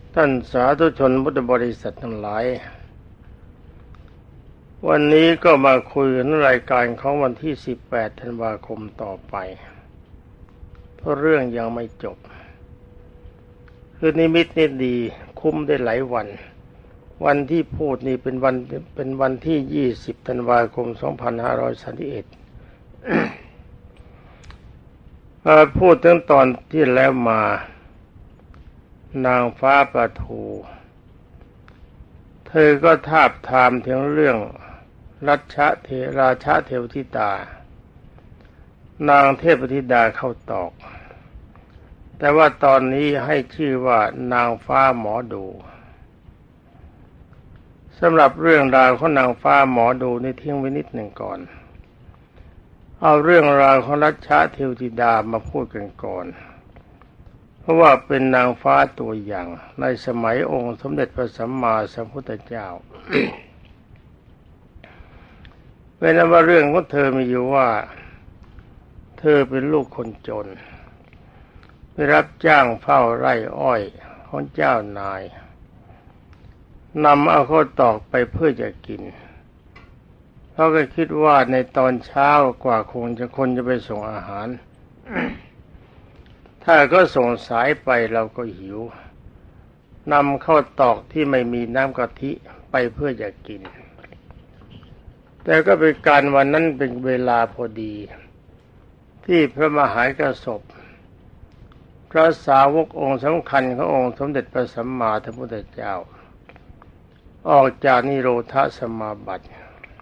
ท่านสาธุชนพุทธบริษัททั้งหลายวันนี้ก็มาคุยในรายการของวันที่18 ธันวาคมต่อไปเพราะเรื่องยังไม่จบคือนิมิตนี่ดีคุ้มได้หลายวันวันที่พูดนี่เป็นวันที่20 ธันวาคม 2531พูดถึงตอนที่แล้วมานางฟ้าประทูเธอก็ทาบทามถึงเรื่องราชเทวธิดานางเทพธิดาเข้าตอกแต่ว่าตอนนี้ให้ชื่อว่านางฟ้าหมอดูสำหรับเรื่องราวของนางฟ้าหมอดูนี่ทิ้งไว้นิดหนึ่งก่อนเอาเรื่องราวของรัชเทวธิดามาพูดกันก่อนเพราะว่าเป็นนางฟ้าตัวอย่างในสมัยองค์สมเด็จพระสัมมาสัมพุทธเจ้า เป็นว่าเรื่องของเธอมีอยู่ว่าเธอเป็นลูกคนจนไปรับจ้างเฝ้าไร่อ้อยของเจ้านายนำเอาข้าวตอกไปเพื่อจะกินเพราะก็คิดว่าในตอนเช้ากว่าคนจะไปส่งอาหาร ถ้าก็ส่งสายไปเราก็หิวนำข้าวตอกที่ไม่มีน้ำกะทิไปเพื่อจะกินแต่ก็เป็นการวันนั้นเป็นเวลาพอดีที่พระมหากษัตริย์พระสาวกองค์สำคัญขององค์สมเด็จพระสัมมาสัมพุทธเจ้าออกจากนิโรธสมาบัติ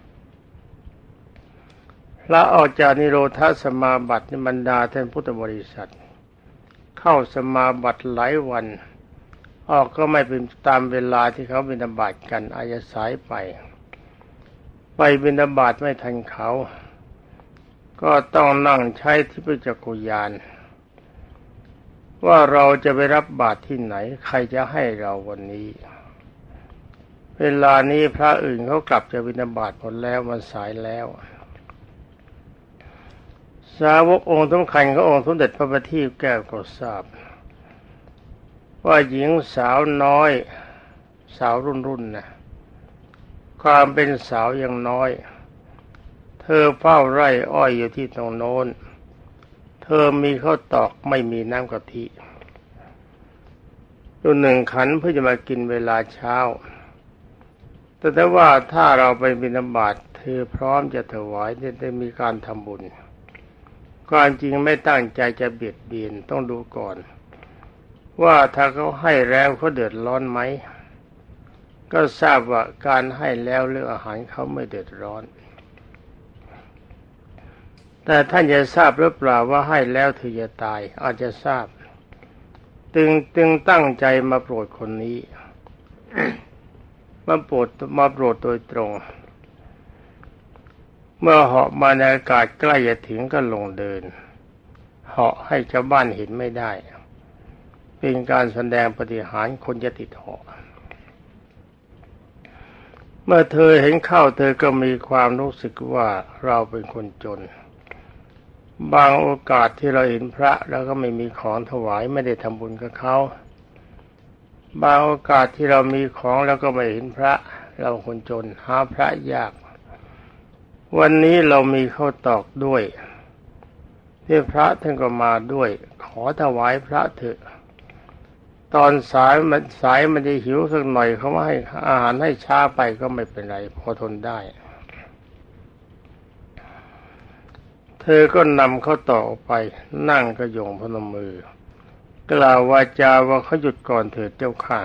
และออกจากนิโรธสมาบัติในบรรดาท่านพุทธบริษัทเข้าสมาบัติหลายวันออกก็ไม่เป็นตามเวลาที่เขาบิณฑบาตกันอาจจะสายไปบิณฑบาตไม่ทันเขาก็ต้องนั่งใช้ทิพยจักรยานว่าเราจะไปรับบาตรที่ไหนใครจะให้เราวันนี้เวลานี้พระอื่นเขากลับจะบิณฑบาตหมดแล้วมันสายแล้วสาวกองค์สำคัญขององค์สมเด็จพระบัณฑิตแก้วก็ทราบว่าหญิงสาวน้อยสาวรุ่นนะความเป็นสาวยังน้อยเธอเฝ้าไร่อ้อยอยู่ที่ตรงโน้นเธอมีข้าวตอกไม่มีน้ำกะทิอยู่หนึ่งขันเพื่อจะมากินเวลาเช้าแต่ว่าถ้าเราไปบิณฑบาตเธอพร้อมจะถวายได้มีการทำบุญความจริงไม่ตั้งใจจะเบียดเบียนต้องดูก่อนว่าถ้าเขาให้แล้วเขาเดือดร้อนไหมก็ทราบว่าการให้แล้วเรื่องอาหารเขาไม่เดือดร้อนแต่ท่านจะทราบหรือเปล่าว่าให้แล้วเธอจะตายอาจจะทราบจึงตั้งใจมาโปรดคนนี้ มาโปรดโดยตรงเมื่อเหาะมาในอากาศใกล้จะถึงก็ลงเดินเหาะให้ชาวบ้านเห็นไม่ได้เป็นการแสดงปาฏิหาริย์คนจะติดเหาะเมื่อเธอเห็นเข้าเธอก็มีความรู้สึกว่าเราเป็นคนจนบางโอกาสที่เราเห็นพระแล้วก็ไม่มีของถวายไม่ได้ทำบุญกับเขาบางโอกาสที่เรามีของแล้วก็ไม่เห็นพระเราคนจนหาพระยากวันนี้เรามีข้าวตอกด้วยที่พระท่านก็มาด้วยขอถวายพระเถอะตอนสายมันจะหิวสักหน่อยเขาให้อาหารให้ช้าไปก็ไม่เป็นไรพอทนได้เธอก็นำข้าวตอกออกไปนั่งกระยงพนมมือกล่าววาจาว่าเขาหยุดก่อนเถิดเจ้าค่ะ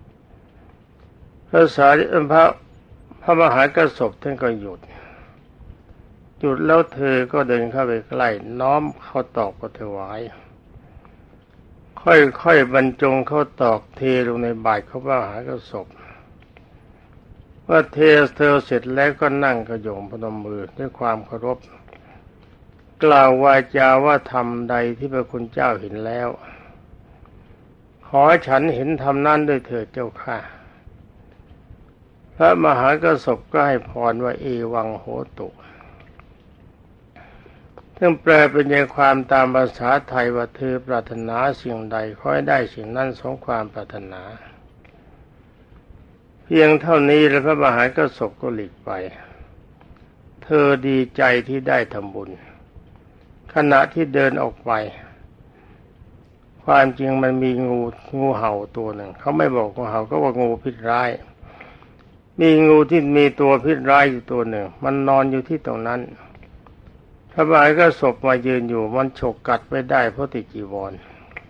พระมหากษัตริย์ท่านก็หยุดแล้วเธอก็เดินเข้าไปใกล้น้อมข้าวตอกก็ถวายค่อยบรรจงข้าวตอกเทลงในบาตรของพระมหากษัตริย์ว่าเทเสร็จแล้วก็นั่งกระยงพนมมือด้วยความเคารพกล่าววาจาว่าธรรมใดที่พระคุณเจ้าเห็นแล้วขอฉันเห็นธรรมนั้นด้วยเถิดเจ้าค่ะพระมหากษัตริย์ก็ให้พรว่าเอวังโหตุซึ่งแปลเป็นใจความตามภาษาไทยว่าเธอปรารถนาสิ่งใดขอให้ได้สิ่งนั้นสมความปรารถนาพียงเท่านี้แล้วพระมหากษัตริย์ก็หลีกไปเธอดีใจที่ได้ทำบุญขณะที่เดินออกไปความจริงมันมีงูเห่าตัวหนึ่งเขาไม่บอกงูเห่าก็ว่างูพิษร้ายมีงูที่มีตัวพิษร้ายอยู่ตัวหนึ่งมันนอนอยู่ที่ตรงนั้นพระมหากษัตริย์มายืนอยู่มันฉกกัดไม่ได้เพราะติดจีวร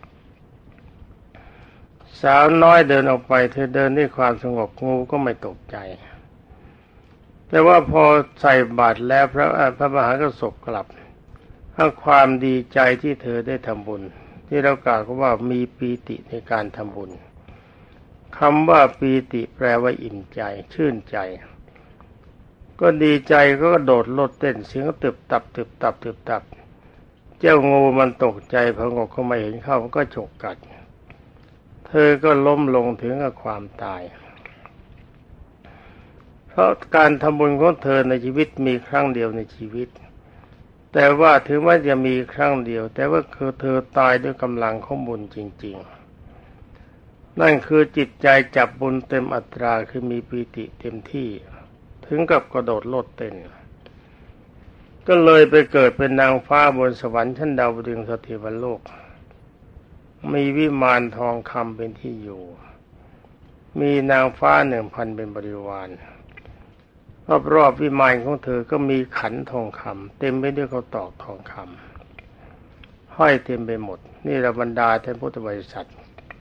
สาวน้อยเดินออกไปเธอเดินด้วยความสงบงูก็ไม่ตกใจแต่ว่าพอใส่บาตรแล้วพระมหากษัตริย์กลับให้ความดีใจที่เธอได้ทำบุญที่เรากล่าวว่ามีปีติในการทำบุญคำว่าปีติแปลว่าอิ่มใจชื่นใจก็ดีใจก็กระโดดโลดเต้นเสียงตึบตับตึบตับตึบตับเจ้างูมันตกใจพองกเข้ามาเห็นเข้ามันก็ฉกกัดเธอก็ล้มลงถึงกับความตายเพราะการทำบุญของเธอในชีวิตมีครั้งเดียวในชีวิตแต่ว่าถึงว่าจะมีครั้งเดียวแต่ว่าคือเธอตายด้วยกำลังของบุญจริงๆนั่นคือจิตใจจับบุญเต็มอัตราคือมีปีติเต็มที่ถึงกับกระโดดโลดเต้นก็เลยไปเกิดเป็นนางฟ้าบนสวรรค์ชั้นดาวดึงส์สถิตโลกมีวิมานทองคำเป็นที่อยู่มีนางฟ้า1,000เป็นบริวารรอบๆวิมานของเธอก็มีขันทองคำเต็มไปด้วยข้าวตอกทองคำห้อยเต็มไปหมดนี่ระบรรดาท่านพุทธบริษัท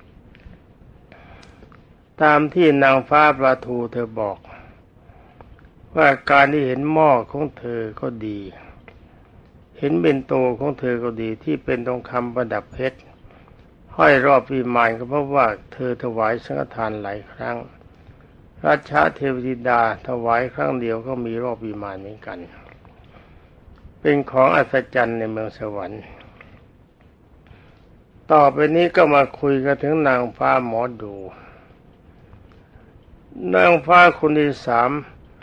ตามที่นางฟ้าปลาทูเธอบอกว่าการที่เห็นหม้อของเธอก็ดีเห็นเบญโตของเธอก็ดีที่เป็นทองคำประดับเพชรห้อยรอบวิมานก็เพราะว่าเธอถวายสังฆทานหลายครั้งราชาเทวธิดาถวายครั้งเดียวก็มีรอบวิมานเหมือนกันเป็นของอัศจรรย์ในเมืองสวรรค์ต่อไปนี้ก็มาคุยกันถึงนางฟ้าหมอดูนางฟ้าคนที่3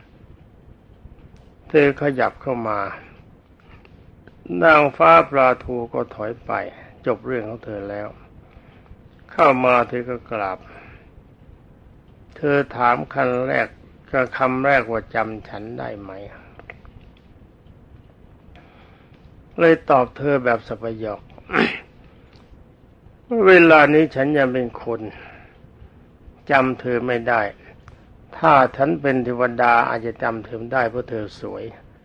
เธอขยับเข้ามานางฟ้าปลาทูก็ถอยไปจบเรื่องของเธอแล้วเข้ามาเธอก็กราบเธอถามคำแรกว่าจำฉันได้ไหมเลยตอบเธอแบบสัพยอก เวลานี้ฉันยังเป็นคนจำเธอไม่ได้ถ้าฉันเป็นเทวดาอาจจะจำเธอได้เพราะเธอสวย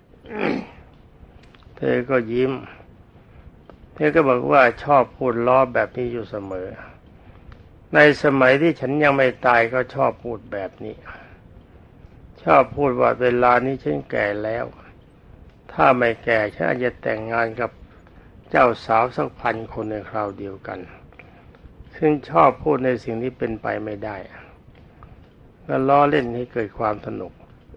เธอก็ยิ้มเธอก็บอกว่าชอบพูดล้อแบบนี้อยู่เสมอในสมัยที่ฉันยังไม่ตายก็ชอบพูดแบบนี้ชอบพูดว่าเวลานี้ฉันแก่แล้วถ้าไม่แก่ฉันอาจจะแต่งงานกับเจ้าสาวสัก1,000 คนในคราวเดียวกันซึ่งชอบพูดในสิ่งที่เป็นไปไม่ได้ก็ล้อเล่นให้เกิดความสนุก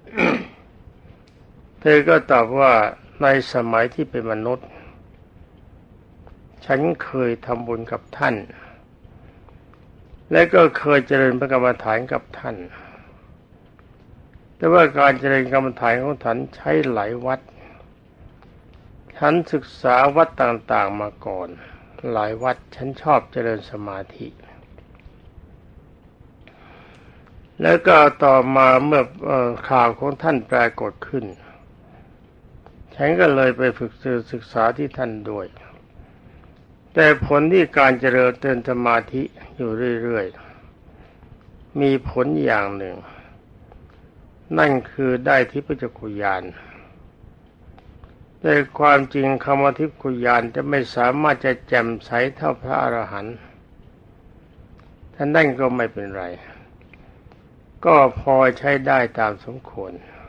เธอก็ตอบว่าในสมัยที่เป็นมนุษย์ฉันเคยทำบุญกับท่านและก็เคยเจริญพระกรรมฐานกับท่านแต่ว่าการเจริญกรรมฐานของท่านใช้หลายวัดฉันศึกษาวัดต่างๆมาก่อนหลายวัดฉันชอบเจริญสมาธิแล้วก็ต่อมาเมื่อข่าวของท่านปรากฏขึ้นฉันก็เลยไปฝึกศึกษาที่ท่านด้วยแต่ผลที่การเจริญสมาธิอยู่เรื่อยๆมีผลอย่างหนึ่งนั่นคือได้ทิพยจักขุญาณแต่ความจริงคำว่าทิพยจักขุญาณจะไม่สามารถจะแจ่มใสเท่าพระอรหันต์ท่านนั่นก็ไม่เป็นไรก็พอใช้ได้ตามสมควร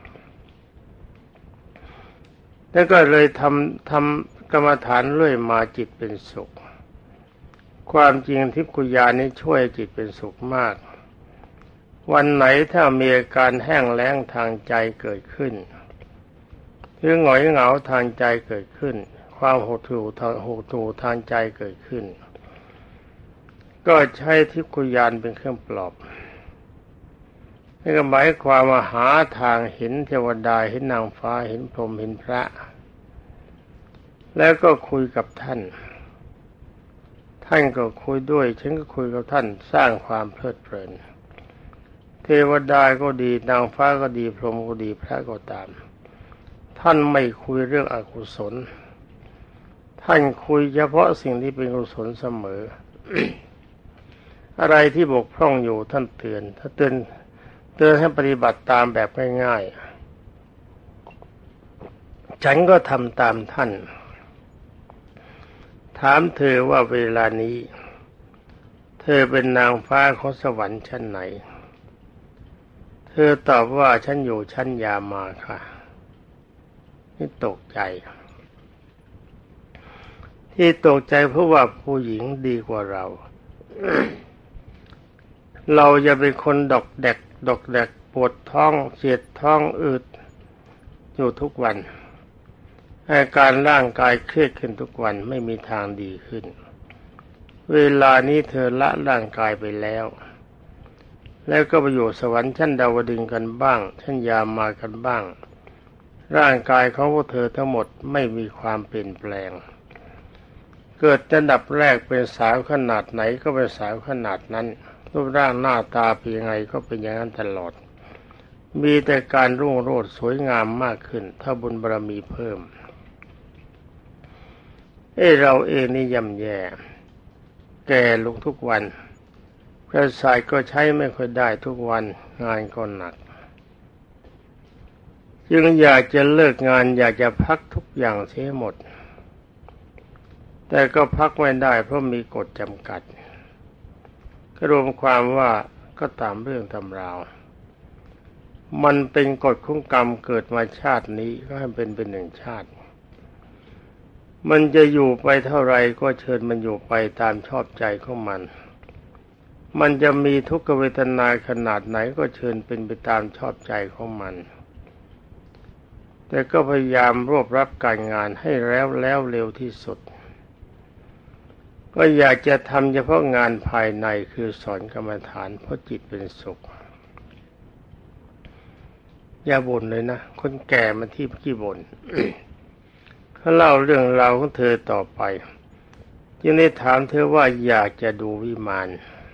แล้วก็เลยทำกรรมฐานเรื่อยมาจิตเป็นสุขความจริงทิพยกุญาณนี้ช่วยจิตเป็นสุขมากวันไหนถ้ามีอาการแห้งแล้งทางใจเกิดขึ้นหรือหงอยเหงาทางใจเกิดขึ้นความหดหู่ทางใจเกิดขึ้นก็ใช้ทิพยกุญาณเป็นเครื่องปลอบนี่ก็หมายความว่าหาทางเห็นเทวดาเห็นนางฟ้าเห็นพรหมเห็นพระแล้วก็คุยกับท่านก็คุยด้วยฉันก็คุยกับท่านสร้างความเพลิดเพลินเทวดาก็ดีนางฟ้าก็ดีพรหมก็ดีพระก็ตามท่านไม่คุยเรื่องอกุศลท่านคุยเฉพาะสิ่งที่เป็นกุศลเสมอ อะไรที่บกพร่องอยู่ท่านเตือนถ้าเตือนให้ปฏิบัติตามแบบง่ายๆฉันก็ทำตามท่านถามเธอว่าเวลานี้เธอเป็นนางฟ้าของสวรรค์ชั้นไหนเธอตอบว่าฉันอยู่ชั้นยามาค่ะนี่ตกใจที่ตกใจเพราะว่าผู้หญิงดีกว่าเรา เราจะเป็นคนดอกแดกปวดท้องเสียดท้องอืดอยู่ทุกวันอาการร่างกายเครียดขึ้นทุกวันไม่มีทางดีขึ้นเวลานี้เธอละร่างกายไปแล้วก็ไปอยู่สวรรค์ชั้นดาวดึงส์กันบ้างชั้นยามากันบ้างร่างกายของพวกเธอทั้งหมดไม่มีความเปลี่ยนแปลงเกิดอันดับแรกเป็นสาวขนาดไหนก็เป็นสาวขนาดนั้นรูปร่างหน้าตาเป็นยังไงก็เป็นอย่างนั้นตลอดมีแต่การรุ่งโรจน์สวยงามมากขึ้นถ้าบุญบารมีเพิ่มเราเองนี่ย่ำแย่แก่ลงทุกวันประสาทก็ใช้ไม่ค่อยได้ทุกวันงานก็หนักจึงอยากจะเลิกงานอยากจะพักทุกอย่างเสียหมดแต่ก็พักไม่ได้เพราะมีกฎจำกัดก็รวมความว่าก็ตามเรื่องตำราวมันเป็นกฎของกรรมเกิดมาชาตินี้ก็ให้เป็นหนึ่งชาติมันจะอยู่ไปเท่าไรก็เชิญมันอยู่ไปตามชอบใจของมันจะมีทุกขเวทนาขนาดไหนก็เชิญเป็นไปตามชอบใจของมันแต่ก็พยายามรวบรับการงานให้แล้วเร็วที่สุดก็อยากจะทำเฉพาะงานภายในคือสอนกรรมฐานเพราะจิตเป็นสุขอย่าบ่นเลยนะคนแก่มันที่ขี้บ่น เขาเล่าเรื่องราวของเธอต่อไปจึงได้ถามเธอว่าอยากจะดูวิมาน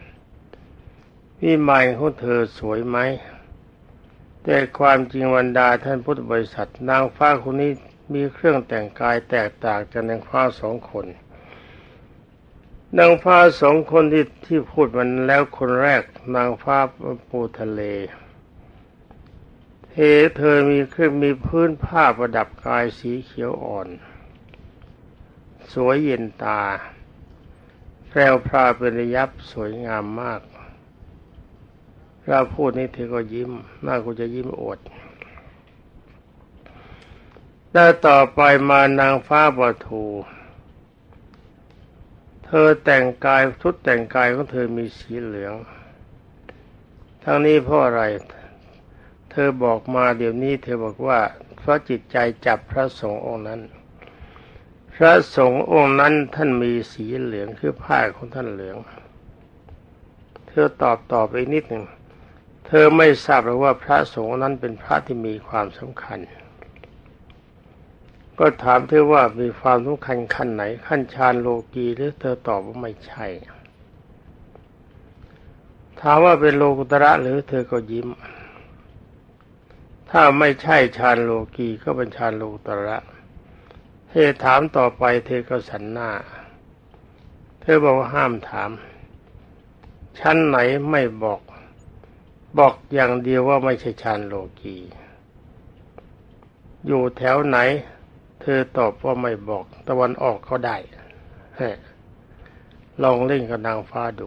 ของเธอสวยไหมแต่ความจริงบรรดาท่านพุทธบริษัทนางฟ้าคนนี้มีเครื่องแต่งกายแตกต่างจากนางฟ้าสองคนนางฟ้าสองคนที่พูดมันแล้วคนแรกนางฟ้าปูทะเลเธอมีพื้นผ้าประดับกายสีเขียวอ่อนสวยเย็นตาแพรวพราวเป็นระยับสวยงามมากเราพูดนี้เธอก็ยิ้มหน้ากูจะยิ้มอวดได้ต่อไปมานางฟ้าปทูเธอแต่งกายชุดแต่งกายของเธอมีสีเหลืองทั้งนี้เพราะอะไรเธอบอกมาเดี๋ยวนี้เธอบอกว่าเพราะจิตใจจับพระสงฆ์องค์นั้นพระสงฆ์องค์นั้นท่านมีสีเหลืองคือผ้าของท่านเหลืองเธอตอบไปนิดหนึ่งเธอไม่ทราบหรอกว่าพระสงฆ์นั้นเป็นพระที่มีความสำคัญก็ถามเธอว่ามีความสำคัญขั้นไหนขั้นฌานโลกีหรือเธอตอบว่าไม่ใช่ถามว่าเป็นโลกุตระหรือเธอก็ยิ้มถ้าไม่ใช่ฌานโลกีก็เป็นฌานโลกุตระเธอถามต่อไปเธอก็สันหน้าเธอบอกว่าห้ามถามชั้นไหนไม่บอกอย่างเดียวว่าไม่ใช่ฌานโลกีอยู่แถวไหนเธอตอบว่าไม่บอกตะวันออกก็ได้ลองเล่นกับนางฟ้าดู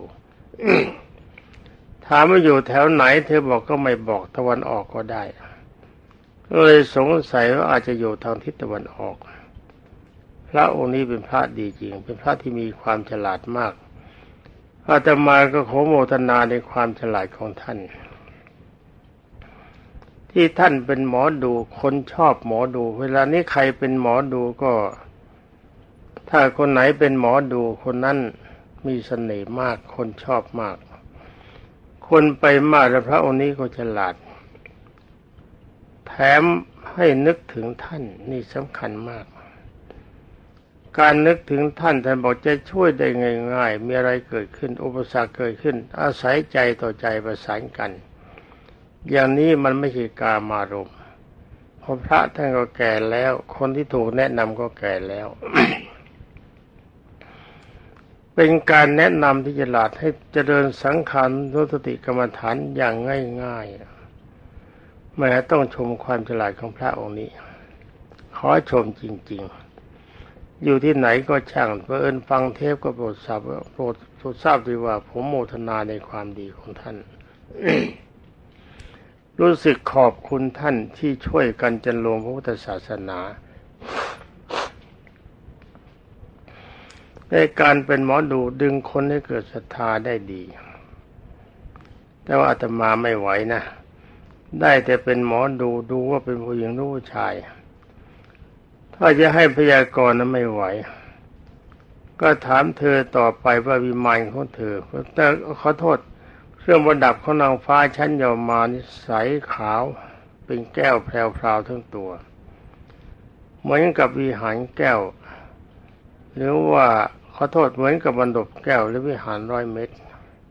ถามว่าอยู่แถวไหนเธอบอกก็ไม่บอกตะวันออกก็ได้เลยสงสัยว่าอาจจะอยู่ทางทิศตะวันออกพระองค์นี้เป็นพระดีจริงเป็นพระที่มีความฉลาดมากอาตมาก็ขอโมทนาในความฉลาดของท่านที่ท่านเป็นหมอดูคนชอบหมอดูเวลานี้ใครเป็นหมอดูก็ถ้าคนไหนเป็นหมอดูคนนั้นมีเสน่ห์มากคนชอบมากคนไปมากแล้วพระองค์นี้ก็ฉลาดแถมให้นึกถึงท่านนี่สำคัญมากการนึกถึงท่านบอกจะช่วยได้ง่ายๆมีอะไรเกิดขึ้นอุปสรรคเกิดขึ้นอาศัยใจต่อใจประสานกันอย่างนี้มันไม่ใช่กามารมณ์เพราะพระท่านก็แก่แล้วคนที่ถูกแนะนำก็แก่แล้ว เป็นการแนะนำที่ฉลาดให้เจริญสังขารนุสติกรรมฐานอย่างง่ายๆไม่ต้องชมความฉลาดของพระองค์นี้ขอชมจริงๆอยู่ที่ไหนก็ช่างเอิญฟังเทปก็โปรดทราบดีว่าผมโมทนาในความดีของท่าน รู้สึกขอบคุณท่านที่ช่วยกันจันโลงพระพุทธศาสนาในการเป็นหมอดูดึงคนให้เกิดศรัทธาได้ดีแต่ว่าอาตมาไม่ไหวนะได้แต่เป็นหมอดูว่าเป็นผู้หญิงหรือผู้ชายถ้าจะให้พยากรณ์นั้นไม่ไหวก็ถามเธอต่อไปว่าวิมานของเธอแต่ขอโทษเครื่องประดับของนางฟ้าชั้นยอมมานิสัยขาวเป็นแก้วแพรวๆทั้งตัวเหมือนกับวิหารแก้วหรือว่าขอโทษเหมือนกับบรรดบแก้วหรือวิหาร100 เมตร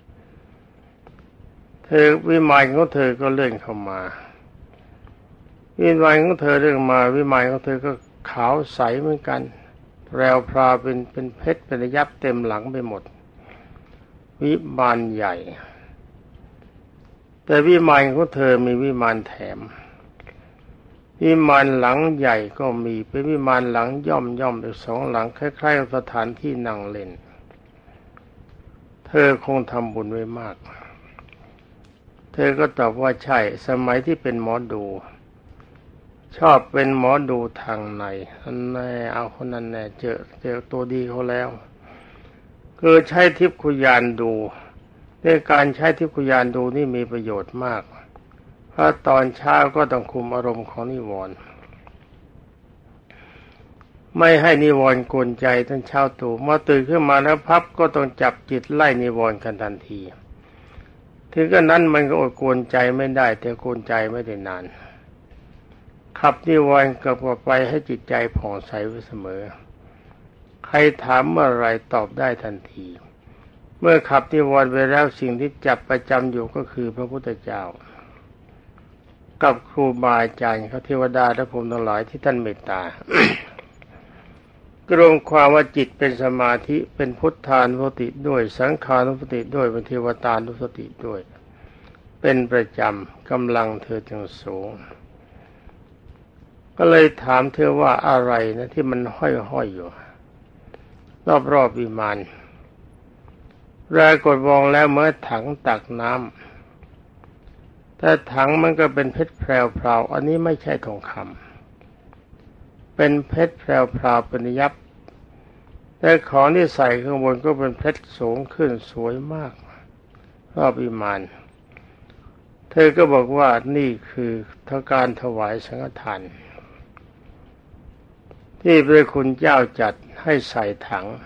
เธอวิมานของเธอก็เลื่อนเข้ามาวิมานของเธอเลื่อนมาวิมานของเธอก็ขาวใสเหมือนกันแพรวพราวเป็นเพชรเป็นระยับเต็มหลังไปหมดวิมานใหญ่แต่วิมานของเธอมีวิมานแถมวิมานหลังใหญ่ก็มีเป็นวิมานหลังย่อมอีก2 หลังคล้ายๆกับสถานที่นั่งเล่นเธอคงทำบุญไว้มากเธอก็ตอบว่าใช่สมัยที่เป็นหมอดูชอบเป็นหมอดูทางในอันแน่เอาคนนั้นแน่เจอตัวดีเขาแล้วคือใช้ทิพย์คุยานดูในการใช้ทิพย์คุยานดูนี่มีประโยชน์มากเพราะตอนเช้าก็ต้องคุมอารมณ์ของนิวรณ์ไม่ให้นิวรณ์กวนใจตั้งเช้าตู่มาตื่นขึ้นมาแล้วพับก็ต้องจับจิตไล่นิวรณ์กันทันทีถึงกระนั้นมันก็อดกวนใจไม่ได้แต่กวนใจไม่ได้นานขับนิวรณ์กลับไปให้จิตใจผ่องใสไว้เสมอใครถามเมื่อไรตอบได้ทันทีเมื่อขับนิวรณ์ไปแล้วสิ่งที่จับประจำอยู่ก็คือพระพุทธเจ้ากับครูบาอาจารย์เขาเทวดาและพรหมทั้งหลายที่ท่านเมตตา รวมความว่าจิตเป็นสมาธิเป็นพุทธานุสติด้วยสังขานุสติด้วยเป็นเทวตานุสติด้วยเป็นประจำกำลังเธอจึงสูงก็เลยถามเธอว่าอะไรนะที่มันห้อยอยู่รอบวิมานปรากฏมองแล้วเมื่อถังตักน้ำแต่ถังมันก็เป็นเพชรแพรวๆอันนี้ไม่ใช่ทองคำเป็นเพชรแพรวๆเป็นยับแต่ของที่ใส่ข้างบนก็เป็นเพชรสูงขึ้นสวยมากรอบวิมานเธอก็บอกว่านี่คือการถวายสังฆทานที่พระคุณเจ้าจัดให้ใส่ถัง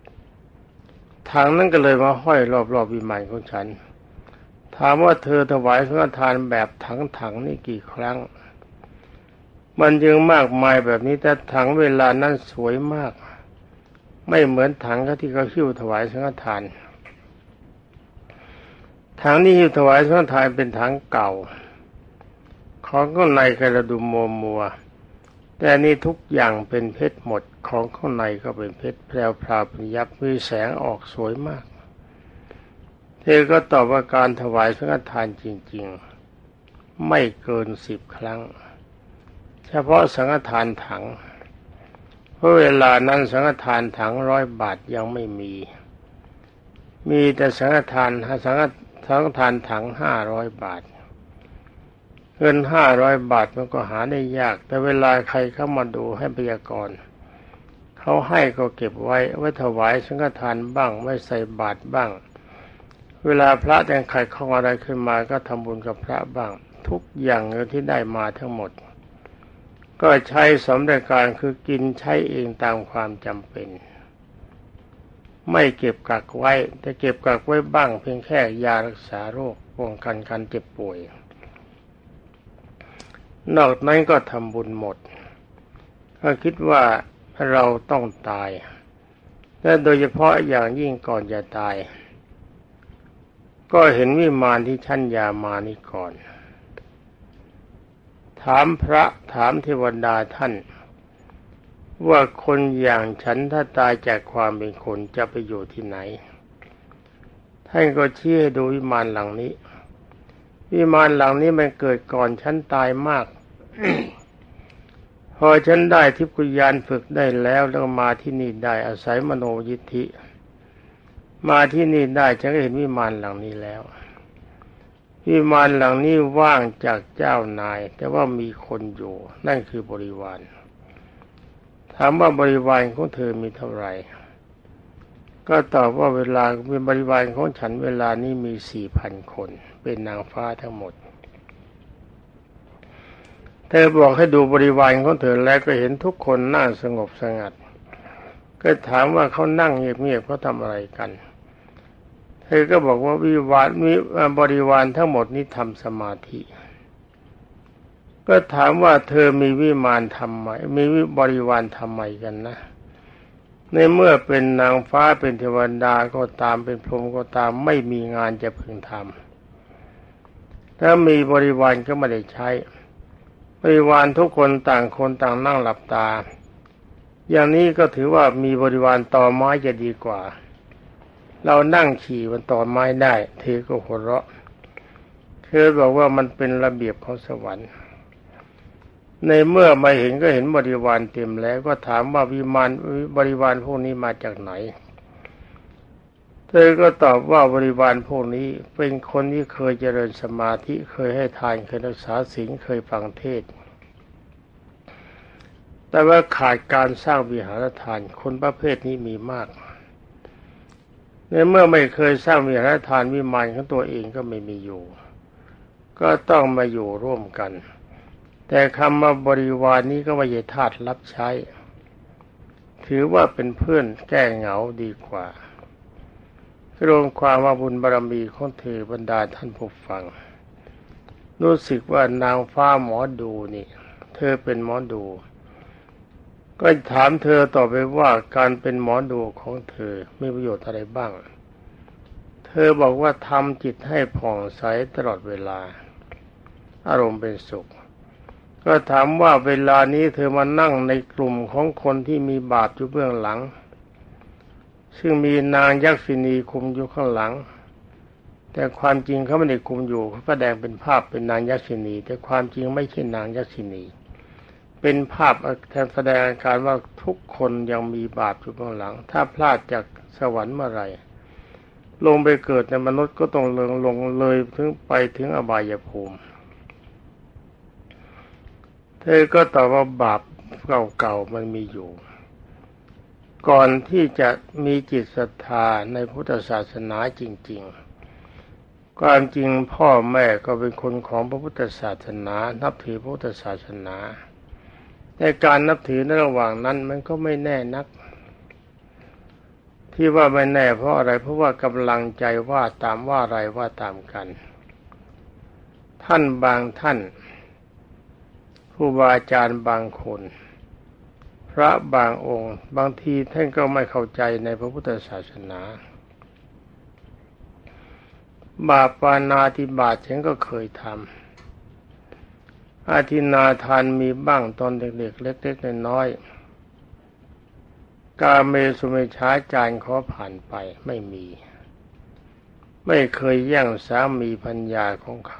นั้นก็เลยมาห้อยรอบวิมานของฉันถามว่าเธอถวายสังฆทานแบบถังนี่กี่ครั้งมันยังมากมายแบบนี้แต่ถังเวลานั้นสวยมากไม่เหมือนถังที่เขาหิ้วถวายสังฆทานถังนี้หิ้วถวายสังฆทานเป็นถังเก่าของข้างในกระดุมมัวแต่นี่ทุกอย่างเป็นเพชรหมดของข้างในก็เป็นเพชรแพรวพราวเป็นยับมีแสงออกสวยมากเธอก็ตอบว่าการถวายสังฆทานจริงๆไม่เกิน10 ครั้งเฉพาะสังฆทานถังเพราะเวลานั้นสังฆทานถัง100 บาทยังไม่มีแต่สังฆทานถัง500 บาทเงิน500 บาทมันก็หาได้ยากแต่เวลาใครเข้ามาดูให้พยากรณ์เขาให้ก็เก็บไว้ถวายสังฆทานบ้างไว้ใส่บาตรบ้างเวลาพระแต่งขัดข้องอะไรขึ้นมาก็ทำบุญกับพระบ้างทุกอย่างเงินที่ได้มาทั้งหมดก็ใช้สำหรับการคือกินใช้เองตามความจำเป็นไม่เก็บกักไว้แต่เก็บกักไว้บ้างเพียงแค่ยารักษาโรคป้องกันการเจ็บป่วยนอกนั้นก็ทำบุญหมดก็คิดว่าเราต้องตายและโดยเฉพาะอย่างยิ่งก่อนจะตายก็เห็นวิมานที่ชั้นยามานี่ก่อนถามพระถามเทวดาท่านว่าคนอย่างฉันถ้าตายจากความเป็นคนจะไปอยู่ที่ไหนท่านก็ชี้ให้ดูวิมานหลังนี้วิมานหลังนี้มันเกิดก่อนฉันตายมาก พอฉันได้ทิพยญาณฝึกได้แล้วมาที่นี่ได้อาศัยมโนยิทธิมาที่นี่ได้ฉันก็เห็นวิมานหลังนี้แล้ววิมานหลังนี้ว่างจากเจ้านายแต่ว่ามีคนอยู่นั่นคือบริวารถามว่าบริวารของเธอมีเท่าไหร่ก็ตอบว่าเวลาเป็นบริวารของฉันเวลานี้มี 4,000 คนเป็นนางฟ้าทั้งหมดเธอบอกให้ดูบริวารของเธอแล้วก็เห็นทุกคนนั่งสงบสงัดก็ถามว่าเขานั่งเงียบๆเขาทำอะไรกันเธอก็บอกว่าบริวารทั้งหมดนี้ทำสมาธิก็ถามว่าเธอมีวิมานทำไมมีบริวารทำไมกันนะในเมื่อเป็นนางฟ้าเป็นเทวดาก็ตามเป็นพรหมก็ตามไม่มีงานจะพึงทำถ้ามีบริวารก็ไม่ได้ใช้บริวารทุกคนต่างคนต่างนั่งหลับตาอย่างนี้ก็ถือว่ามีบริวารต่อไม้จะดีกว่าเรานั่งขี่บนต่อไม้ได้เธอก็หัวเราะเธอบอกว่ามันเป็นระเบียบของสวรรค์ในเมื่อมาเห็นก็เห็นบริวารเต็มแล้วก็ถามว่าบริวารพวกนี้มาจากไหนเธอก็ตอบว่าบริวารพวกนี้เป็นคนที่เคยเจริญสมาธิเคยให้ทานเคยรักษาศีลเคยฟังเทศน์แต่ว่าขาดการสร้างวิหารทานคนประเภทนี้มีมากในเมื่อไม่เคยสร้างวิหารทานวิมานของตัวเองก็ไม่มีอยู่ก็ต้องมาอยู่ร่วมกันแต่คำว่าบริวารนี้ก็ไม่ใช่ทาสรับใช้ถือว่าเป็นเพื่อนแก้เหงาดีกว่ารวมความว่าบุญบารมีของเธอบรรดาท่านผู้ฟังรู้สึกว่านางฟ้าหมอดูนี่เธอเป็นหมอดูก็ถามเธอต่อไปว่าการเป็นหมอดูของเธอมีประโยชน์อะไรบ้างเธอบอกว่าทำจิตให้ผ่องใสตลอดเวลาอารมณ์เป็นสุขก็ถามว่าเวลานี้เธอมานั่งในกลุ่มของคนที่มีบาปอยู่เบื้องหลังซึ่งมีนางยักษินีคุมอยู่ข้างหลังแต่ความจริงเขาไม่ได้คุมอยู่เขาแสดงเป็นภาพเป็นนางยักษินีแต่ความจริงไม่ใช่นางยักษินีเป็นภาพแสดงอาการว่าทุกคนยังมีบาปอยู่เบื้องหลังถ้าพลาดจากสวรรค์เมื่อไรลงไปเกิดในมนุษย์ก็ต้องลงเลยถึงอบายภูมิเธอก็ตอบว่าบาปเก่าๆมันมีอยู่ก่อนที่จะมีจิตศรัทธาในพุทธศาสนาจริงๆความจริงพ่อแม่ก็เป็นคนของพระพุทธศาสนานับถือพระพุทธศาสนาแต่การนับถือในระหว่างนั้นมันก็ไม่แน่นักที่ว่าไม่แน่เพราะอะไรเพราะว่ากำลังใจว่าตามว่าอะไรว่าตามกันท่านบางท่านครูบาอาจารย์บางคนพระบางองค์บางทีท่านก็ไม่เข้าใจในพระพุทธศาสนาบาปปาณาติบาตฉันก็เคยทำอาทินนาทานมีบ้างตอนเด็กๆเล็กๆน้อยๆกาเมสุมิจฉาจารขอผ่านไปไม่มีไม่เคยแย่งสามีภรรยาของใคร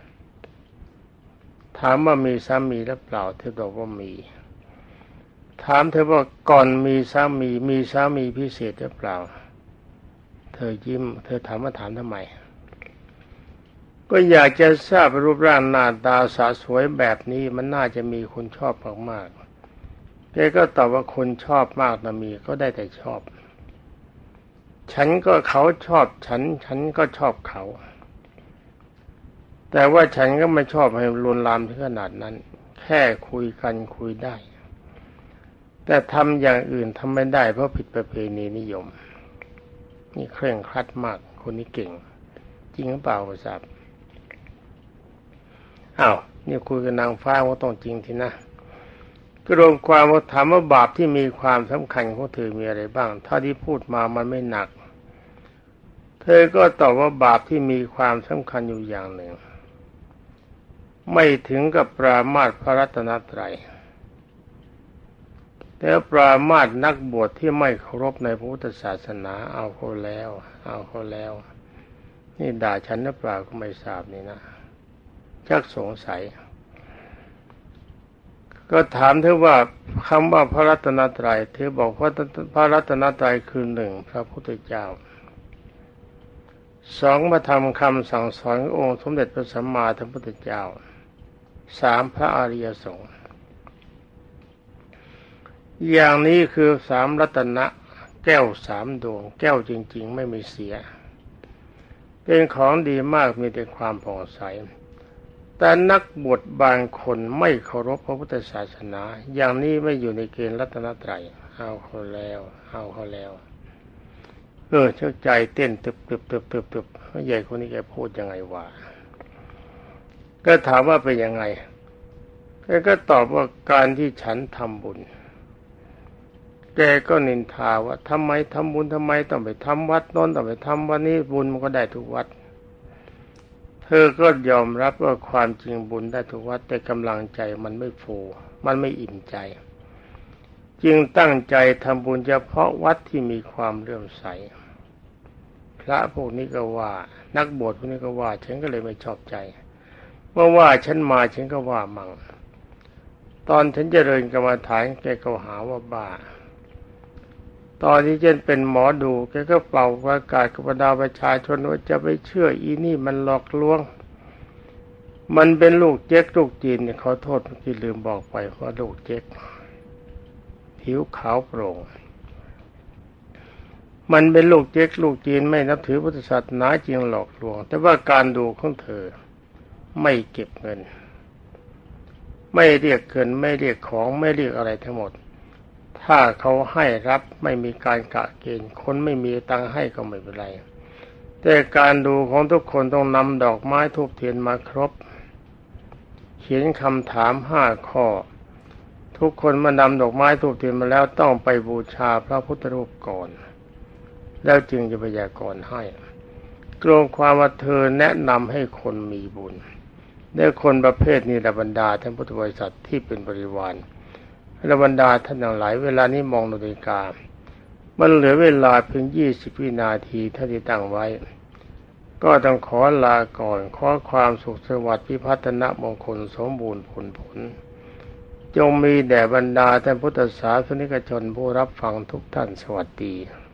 ถามว่ามีสามีหรือเปล่าเธอบอกว่ามีถามเธอว่าก่อนมีสามีพิเศษหรือเปล่าเธอยิ้มเธอถามว่าถามทำไมก็อยากจะทราบรูปร่างหน้าตาสะสวยแบบนี้มันน่าจะมีคนชอบมากๆแกก็ตอบว่าคนชอบมากนะมีก็ได้แต่ชอบฉันก็เขาชอบฉันก็ชอบเขาแต่ว่าฉันก็ไม่ชอบให้ลวนลามถึงขนาดนั้นแค่คุยกันคุยได้แต่ทำอย่างอื่นทำไม่ได้เพราะผิดประเพณีนิยมนี่เคร่งครัดมากคนนี้เก่งจริงหรือเปล่าทราบอ้าวนี่คุยกับนางฟ้าว่าต้องจริงทีนะก็รวมความว่าถามว่าบาปที่มีความสำคัญของเธอมีอะไรบ้างถ้าที่พูดมามันไม่หนักเธอก็ตอบว่าบาปที่มีความสำคัญอยู่อย่างหนึ่งไม่ถึงกับปรามาสพระรัตนตรัยแต่ปรามาสนักบวชที่ไม่เคารพในพุทธศาสนาเอาเขาแล้วนี่ด่าฉันหรือเปล่าก็ไม่ทราบนี่นะชักสงสัยก็ถามเธอว่าคำว่าพระรัตนตรัยเธอบอกว่าพระรัตนตรัยคือหนึ่งพระพุทธเจ้าสองพระธรรมคำสั่งสอนขององค์สมเด็จพระสัมมาสัมพุทธเจ้าสามพระอริยสงฆ์อย่างนี้คือสามรัตนะแก้วสามดวงแก้วจริงๆไม่มีเสียเป็นของดีมากมีแต่ความผ่องใสแต่นักบวชบางคนไม่เคารพพระพุทธศาสนาอย่างนี้ไม่อยู่ในเกณฑ์รัตนตรัยเอาเขาแล้วชักใจเต้นตึบใหญ่คนนี้แกพูดยังไงวะก็ถามว่าเป็นยังไงแกก็ตอบว่าการที่ฉันทำบุญแกก็นินทาว่าทำไมทำบุญทำไมต้องไปทำวัดโน้นต้องไปทำวันนี้บุญมันก็ได้ทุกวัดเธอก็ยอมรับว่าความจริงบุญได้ทุกวัดแต่กำลังใจมันไม่ฟูมันไม่อิ่มใจจึงตั้งใจทำบุญเฉพาะวัดที่มีความเลื่อมใสพระพวกนี้ก็ว่านักบวชพวกนี้ก็ว่าฉันก็เลยไม่ชอบใจว่าฉันมาฉันก็ว่ามั่งตอนฉันเจริญกรรมฐานแกก็หาว่าบ้าตอนที่ฉันเป็นหมอดูแกก็เป่าประกาศกับบรรดาประชาชนว่าจะไปเชื่ออีนี่มันหลอกลวงมันเป็นลูกเจ๊กลูกจีนเนี่ยขอโทษที่ลืมบอกไปว่าลูกเจ๊กผิวขาวโปร่งมันเป็นลูกเจ๊กลูกจีนไม่นับถือพุทธศาสนาจริงหลอกลวงแต่ว่าการดูของเธอไม่เก็บเงินไม่เรียกเงินไม่เรียกของไม่เรียกอะไรทั้งหมดถ้าเขาให้รับไม่มีการกะเกณฑ์คนไม่มีตังค์ให้ก็ไม่เป็นไรแต่การดูของทุกคนต้องนำดอกไม้ธูปเทียนมาครบเขียนคำถาม5 ข้อทุกคนมานำดอกไม้ธูปเทียนมาแล้วต้องไปบูชาพระพุทธรูปก่อนแล้วจึงจะพยากรณ์ให้กรวมความว่าเธอแนะนำให้คนมีบุญและคนประเภทนี้ระบรรดาท่านพุทธบริษัทที่เป็นบริวารระบรรดาท่านทั้งหลายเวลานี้มองนาฬิกามันเหลือเวลาเพียง20 วินาทีเท่าที่ตั้งไว้ก็ต้องขอลาก่อนขอความสุขสวัสดิ์พิพัฒนมงคลสมบูรณ์ผลจงมีแด่บรรดาท่านพุทธศาสนิกชนผู้รับฟังทุกท่านสวัสดี